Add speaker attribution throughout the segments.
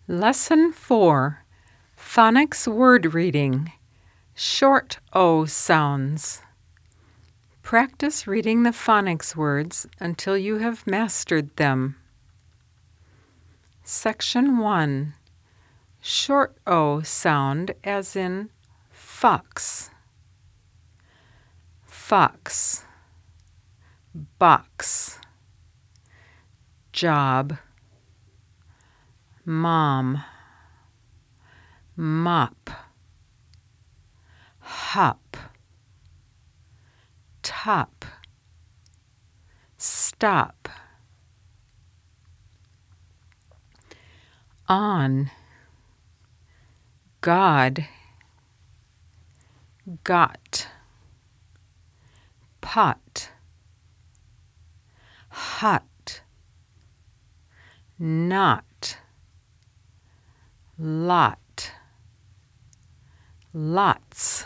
Speaker 1: Lesson 4, Phonics Word Reading, Short O Sounds. Practice reading the phonics words until you have mastered them. Section 1, Short O sound as in fox, fox, box, job, mom, mop, hop, top, stop, on, God, got, pot, hot, not, lot, lots,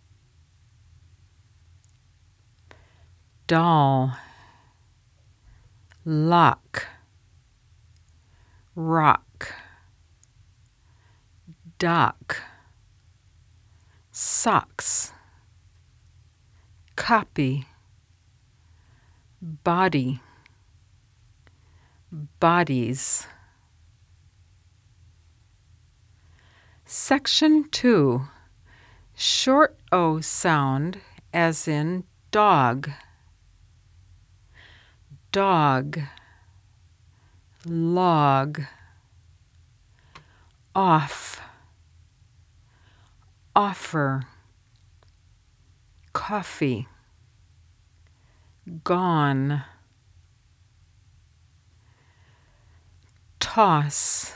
Speaker 1: doll, lock, rock, dock, socks, copy, body, bodies. Section 2, Short O sound as in dog, dog, log, off, offer, coffee, gone, toss,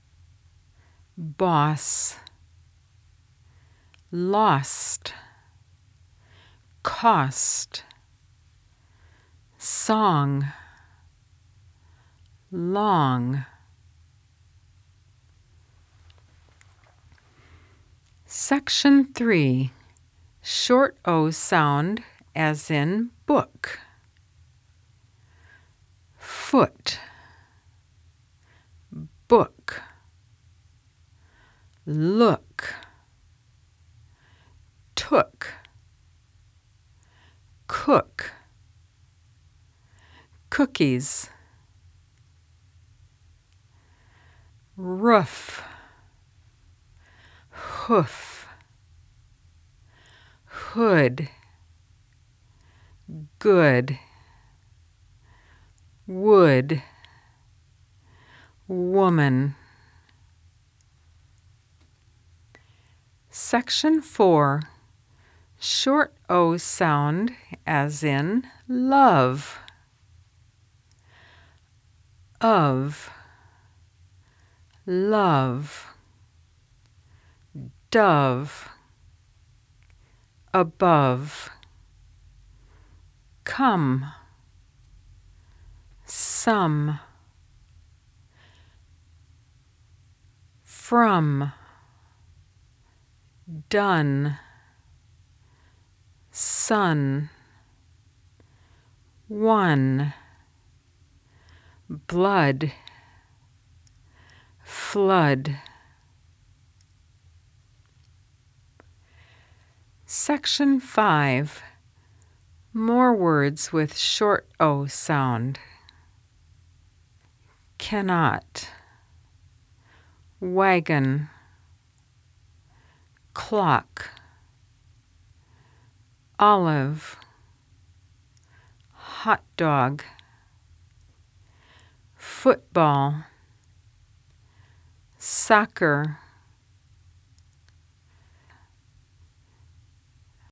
Speaker 1: boss, lost, cost, song, long. Section 3, Short O sound as in book, foot, book, look, took, cook, cookies, roof, hoof, hood, good, wood, woman. Section 4, Short O sound as in love, of, love, dove, above, come, some, from, done, sun, one, blood, flood. Section 5, More words with short O sound. Cannot, wagon, clock, olive, hot dog, football, soccer,